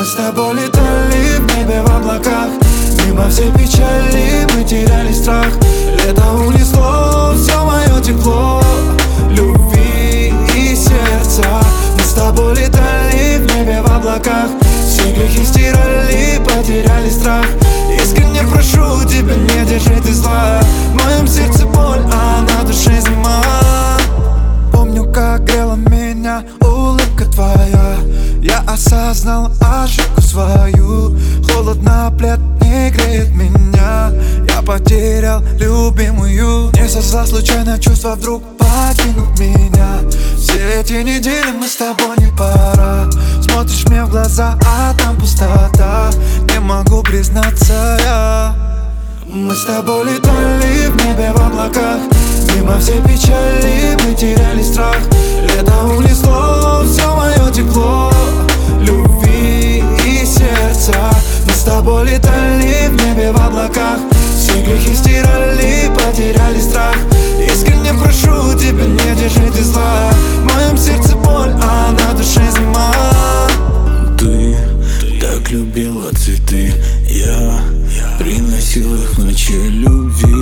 Мы с тобой летали в небе в облаках, мимо всей печали мы теряли страх. Лето унесло все мое тепло любви и сердца. Мы с тобой летали в небе в облаках, все грехи стирали, потеряли страх. Искренне прошу тебя, не держи ты зла. В моем сердце боль, а на душе зима. Помню, как грела меня улыбка твоя. Я осознал ошибку свою. Холодно, плед не греет меня. Я потерял любимую. Не создал случайно чувства, вдруг покинут меня. Все эти недели мы с тобой не пара. Смотришь мне в глаза, а там пустота. Не могу признаться я. Мы с тобой летали в небе в облаках, мимо всей печали мы теряли страх. Лето унесло все мое тепло любви и сердца. Мы с тобой летали в небе в облаках, все грехи стирали, потеряли страх. Искренне прошу тебя, не держи ты зла. В моем сердце боль, а на душе зима. Ты так любила цветы, я приносил их в ночи любви.